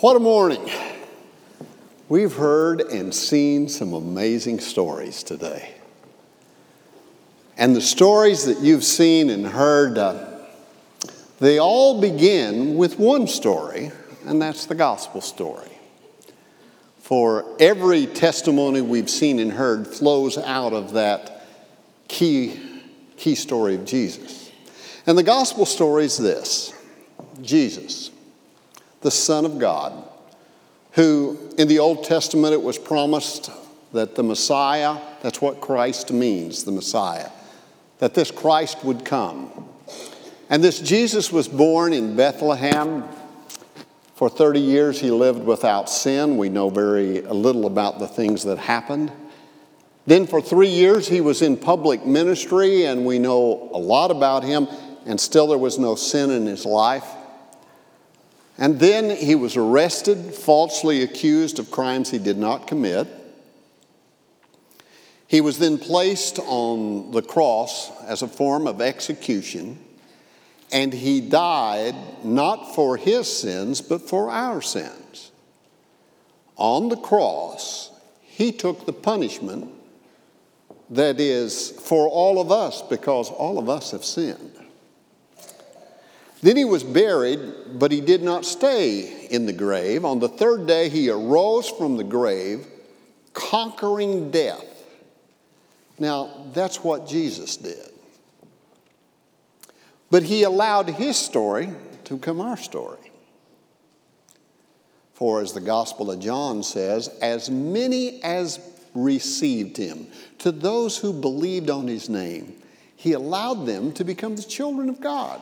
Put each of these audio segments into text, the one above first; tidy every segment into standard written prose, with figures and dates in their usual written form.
What a morning. We've heard and seen some amazing stories today. And the stories that you've seen and heard, they all begin with one story, and that's the gospel story. For every testimony we've seen and heard flows out of that key story of Jesus. And the gospel story is this: Jesus, the Son of God, who in the Old Testament it was promised that the Messiah, that's what Christ means, the Messiah, that this Christ would come. And this Jesus was born in Bethlehem. For 30 years he lived without sin. We know very little about the things that happened. Then for 3 years he was in public ministry, and we know a lot about him, and still there was no sin in his life. And then he was arrested, falsely accused of crimes he did not commit. He was then placed on the cross as a form of execution, and he died not for his sins, but for our sins. On the cross, he took the punishment that is for all of us, because all of us have sinned. Then he was buried, but he did not stay in the grave. On the third day, he arose from the grave, conquering death. Now, that's what Jesus did. But he allowed his story to become our story. For as the Gospel of John says, as many as received him, to those who believed on his name, he allowed them to become the children of God.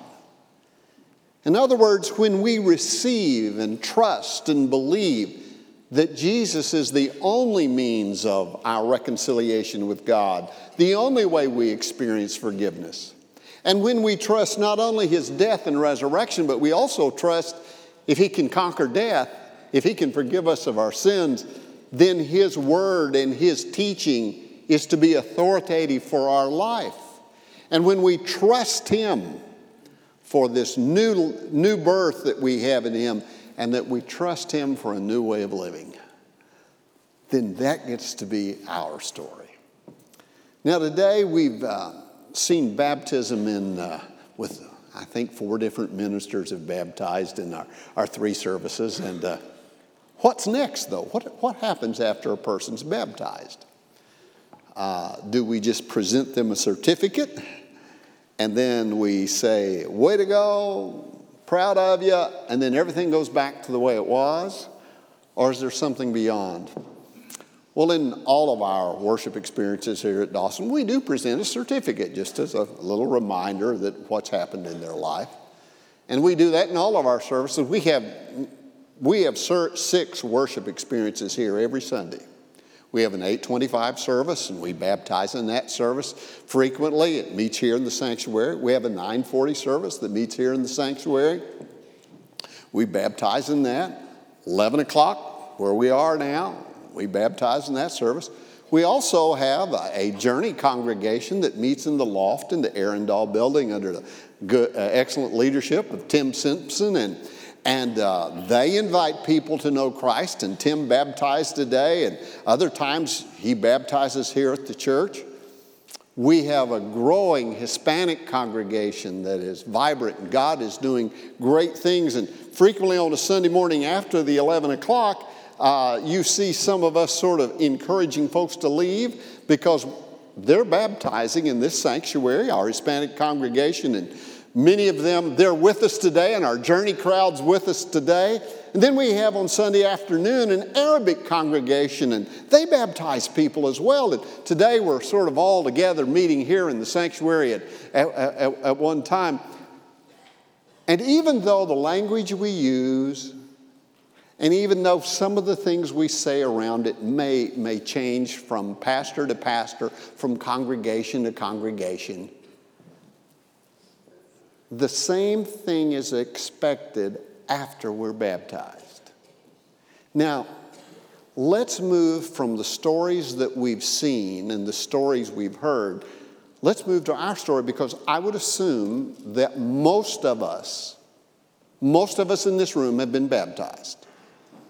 In other words, when we receive and trust and believe that Jesus is the only means of our reconciliation with God, the only way we experience forgiveness, and when we trust not only his death and resurrection, but we also trust if he can conquer death, if he can forgive us of our sins, then his word and his teaching is to be authoritative for our life. And when we trust him for this new birth that we have in him, and that we trust him for a new way of living, then that gets to be our story. Now today we've seen baptism with I think 4 different ministers have baptized in our 3 services. And what's next though? What happens after a person's baptized? Do we just present them a certificate? And then we say, way to go, proud of you, and then everything goes back to the way it was? Or is there something beyond? Well, in all of our worship experiences here at Dawson, we do present a certificate just as a little reminder that what's happened in their life. And we do that in all of our services. We have 6 worship experiences here every Sunday. We have an 8:25 service, and we baptize in that service frequently. It meets here in the sanctuary. We have a 9:40 service that meets here in the sanctuary. We baptize in that. 11 o'clock, where we are now, we baptize in that service. We also have a journey congregation that meets in the loft in the Arundel building under the excellent leadership of Tim Simpson, and they invite people to know Christ, and Tim baptized today, and other times he baptizes here at the church. We have a growing Hispanic congregation that is vibrant, and God is doing great things. And frequently on a Sunday morning after the 11 o'clock, you see some of us sort of encouraging folks to leave because they're baptizing in this sanctuary, our Hispanic congregation, and many of them, they're with us today, and our journey crowd's with us today. And then we have on Sunday afternoon an Arabic congregation, and they baptize people as well. And today we're sort of all together meeting here in the sanctuary at one time. And even though the language we use, and even though some of the things we say around it may change from pastor to pastor, from congregation to congregation, the same thing is expected after we're baptized. Now, let's move from the stories that we've seen and the stories we've heard. Let's move to our story, because I would assume that most of us in this room have been baptized.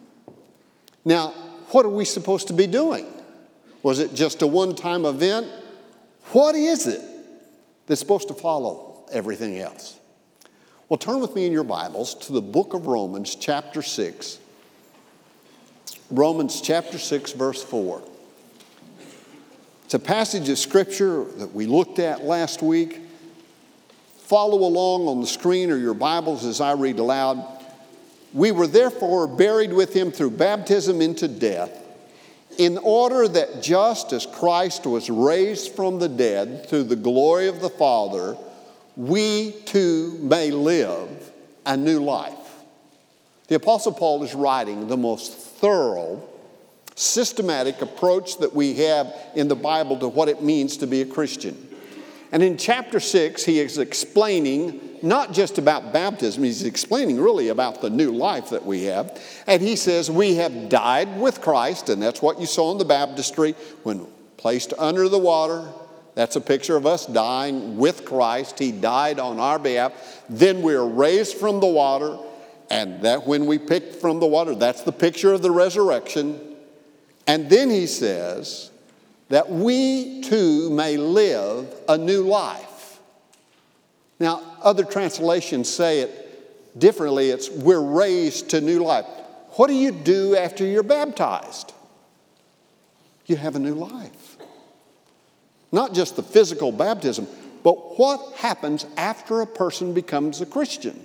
Now, what are we supposed to be doing? Was it just a one-time event? What is it that's supposed to follow everything else? Well, turn with me in your Bibles to the book of Romans, chapter 6. Romans chapter 6, verse 4. It's a passage of Scripture that we looked at last week. Follow along on the screen or your Bibles as I read aloud. We were therefore buried with him through baptism into death, in order that just as Christ was raised from the dead through the glory of the Father, we too may live a new life. The Apostle Paul is writing the most thorough, systematic approach that we have in the Bible to what it means to be a Christian. And in chapter 6, he is explaining not just about baptism, he's explaining really about the new life that we have. And he says, we have died with Christ, and that's what you saw in the baptistry. When placed under the water, that's a picture of us dying with Christ. He died on our behalf. Then we're raised from the water, and that when we picked from the water, that's the picture of the resurrection. And then he says that we too may live a new life. Now, other translations say it differently. It's we're raised to new life. What do you do after you're baptized? You have a new life. Not just the physical baptism, but what happens after a person becomes a Christian?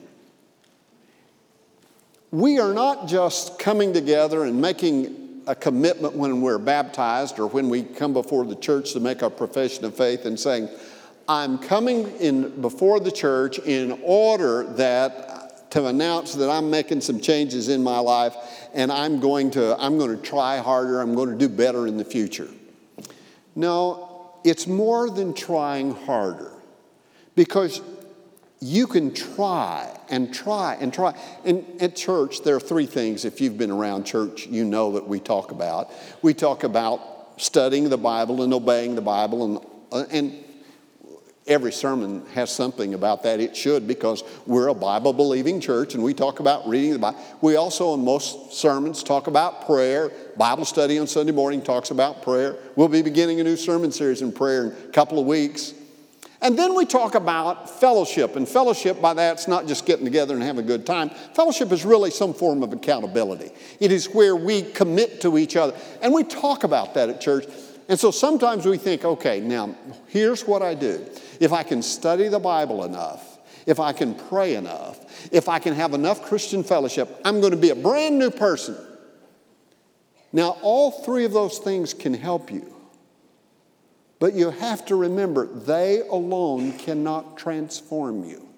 We are not just coming together and making a commitment when we're baptized or when we come before the church to make our profession of faith and saying, I'm coming in before the church in order to announce that I'm making some changes in my life and I'm going to try harder, I'm going to do better in the future. No, it's more than trying harder, because you can try and try and try. And at church, there are three things, if you've been around church, you know that we talk about. We talk about studying the Bible and obeying the Bible, and every sermon has something about that. It should, because we're a Bible-believing church, and we talk about reading the Bible. We also, in most sermons, talk about prayer. Bible study on Sunday morning talks about prayer. We'll be beginning a new sermon series in prayer in a couple of weeks. And then we talk about fellowship. And fellowship, by that, it's not just getting together and having a good time. Fellowship is really some form of accountability. It is where we commit to each other. And we talk about that at church. And so sometimes we think, okay, now, here's what I do. If I can study the Bible enough, if I can pray enough, if I can have enough Christian fellowship, I'm going to be a brand new person. Now, all three of those things can help you. But you have to remember, they alone cannot transform you.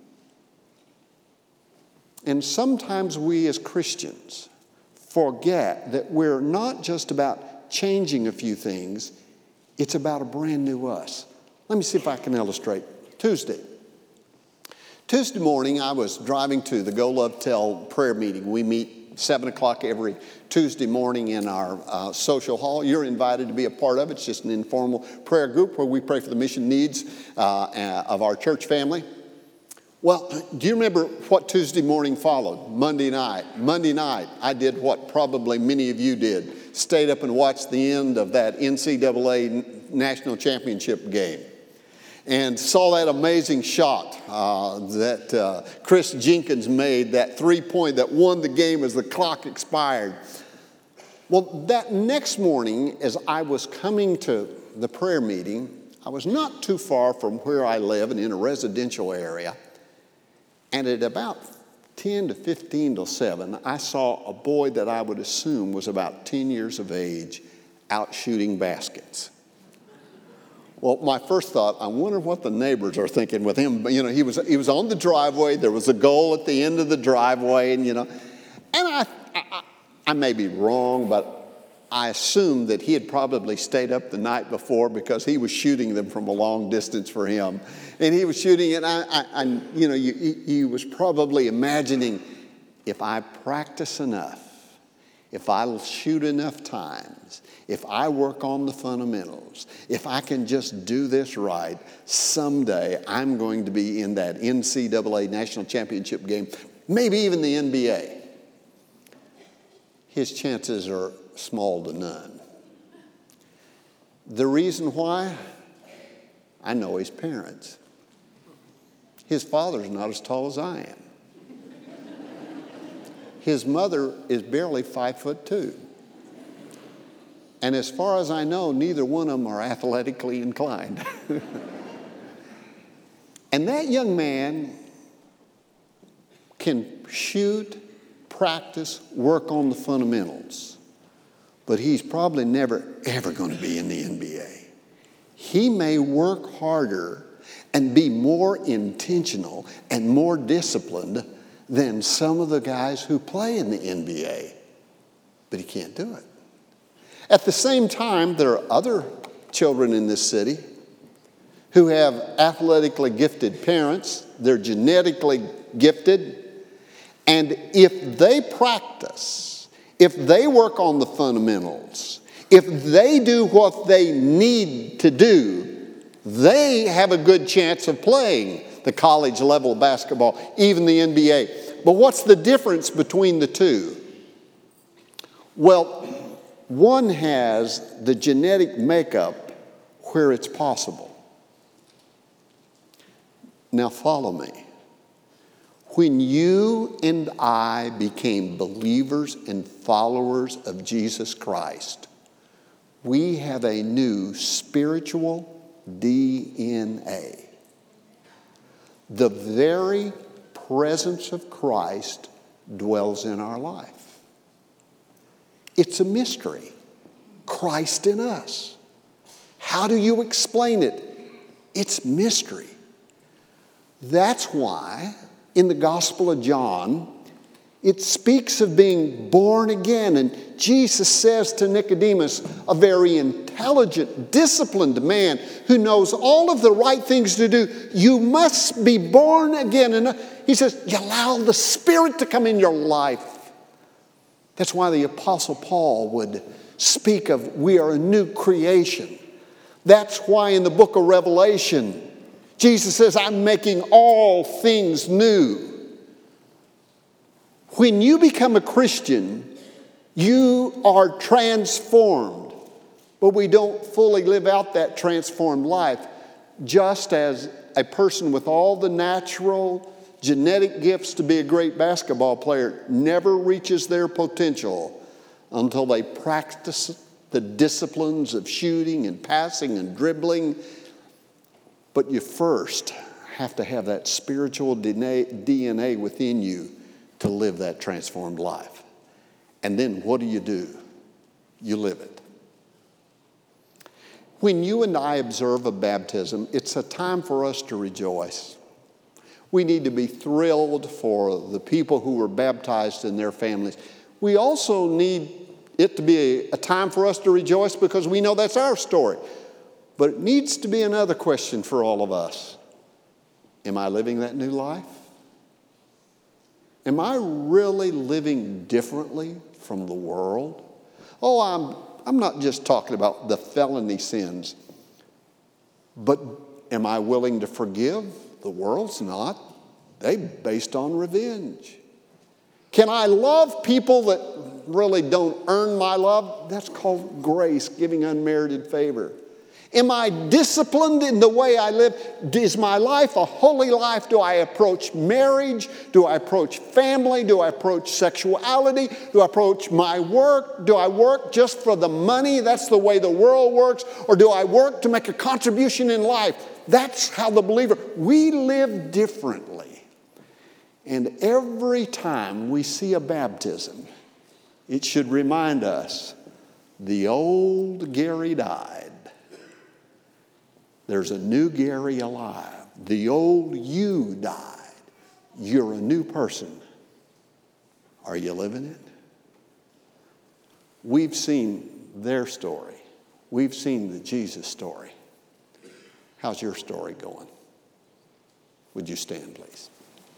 And sometimes we as Christians forget that we're not just about changing a few things, it's about a brand new us. Let me see if I can illustrate. Tuesday morning, I was driving to the Go Love Tell prayer meeting. We meet 7 o'clock every Tuesday morning in our social hall. You're invited to be a part of it. It's just an informal prayer group where we pray for the mission needs of our church family. Well, do you remember what Tuesday morning followed? Monday night. Monday night, I did what probably many of you did. Stayed up and watched the end of that NCAA national championship game. And saw that amazing shot that Chris Jenkins made, that three-point that won the game as the clock expired. Well, that next morning, as I was coming to the prayer meeting, I was not too far from where I live and in a residential area. And at about 10 to 15 to 7, I saw a boy that I would assume was about 10 years of age out shooting baskets. Well, my first thought, I wonder what the neighbors are thinking with him. But, he was on the driveway. There was a goal at the end of the driveway, and I may be wrong, but I assumed that he had probably stayed up the night before because he was shooting them from a long distance for him. And he was shooting, and he was probably imagining, if I practice enough, if I shoot enough times, if I work on the fundamentals, if I can just do this right, someday I'm going to be in that NCAA national championship game, maybe even the NBA. his chances are small to none. The reason why? I know his parents. His father's not as tall as I am. His mother is barely 5'2". And as far as I know, neither one of them are athletically inclined. And that young man can shoot, practice, work on the fundamentals. But he's probably never, ever going to be in the NBA. He may work harder and be more intentional and more disciplined than some of the guys who play in the NBA. But he can't do it. At the same time, there are other children in this city who have athletically gifted parents. They're genetically gifted. And if they practice, if they work on the fundamentals, if they do what they need to do, they have a good chance of playing the college level basketball, even the NBA. But what's the difference between the two? Well, one has the genetic makeup where it's possible. Now follow me. When you and I became believers and followers of Jesus Christ, we have a new spiritual DNA. The very presence of Christ dwells in our life. It's a mystery. Christ in us. How do you explain it? It's mystery. That's why in the Gospel of John, it speaks of being born again. And Jesus says to Nicodemus, a very intelligent, disciplined man who knows all of the right things to do, you must be born again. And he says, you allow the Spirit to come in your life. That's why the Apostle Paul would speak of we are a new creation. That's why in the book of Revelation, Jesus says, I'm making all things new. When you become a Christian, you are transformed. But we don't fully live out that transformed life, just as a person with all the natural genetic gifts to be a great basketball player never reaches their potential until they practice the disciplines of shooting and passing and dribbling. But you first have to have that spiritual DNA within you to live that transformed life. And then what do? You live it. When you and I observe a baptism, it's a time for us to rejoice. We need to be thrilled for the people who were baptized and their families. We also need it to be a time for us to rejoice because we know that's our story. But it needs to be another question for all of us. Am I living that new life? Am I really living differently from the world? Oh, I'm not just talking about the felony sins, but am I willing to forgive? The world's not. They're based on revenge. Can I love people that really don't earn my love? That's called grace, giving unmerited favor. Am I disciplined in the way I live? Is my life a holy life? Do I approach marriage? Do I approach family? Do I approach sexuality? Do I approach my work? Do I work just for the money? That's the way the world works. Or do I work to make a contribution in life? That's how the believer, we live differently. And every time we see a baptism, it should remind us, the old Gary died. There's a new Gary alive. The old you died. You're a new person. Are you living it? We've seen their story. We've seen the Jesus story. How's your story going? Would you stand, please?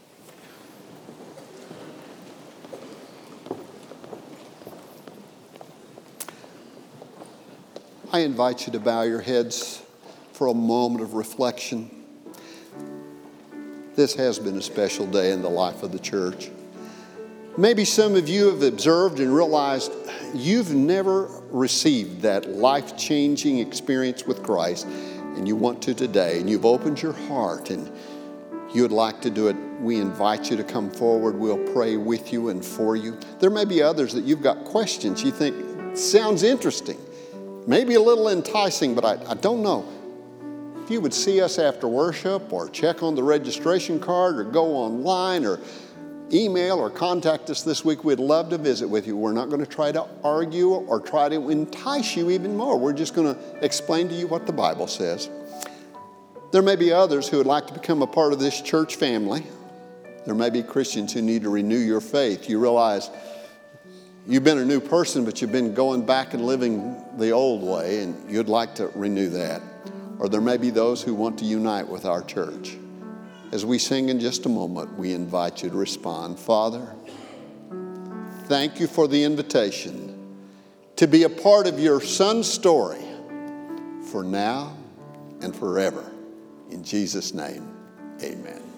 I invite you to bow your heads for a moment of reflection. This has been a special day in the life of the church. Maybe some of you have observed and realized you've never received that life-changing experience with Christ, and you want to today, and you've opened your heart and you would like to do it. We invite you to come forward. We'll pray with you and for you. There may be others that you've got questions you think sounds interesting, maybe a little enticing, but I don't know. If you would see us after worship, or check on the registration card, or go online, or email or contact us this week, we'd love to visit with you. We're not going to try to argue or try to entice you even more. We're just going to explain to you what the Bible says. There may be others who would like to become a part of this church family. There may be Christians who need to renew your faith. You realize you've been a new person, but you've been going back and living the old way, and you'd like to renew that. Or there may be those who want to unite with our church. As we sing in just a moment, we invite you to respond. Father, thank you for the invitation to be a part of your Son's story for now and forever. In Jesus' name, amen.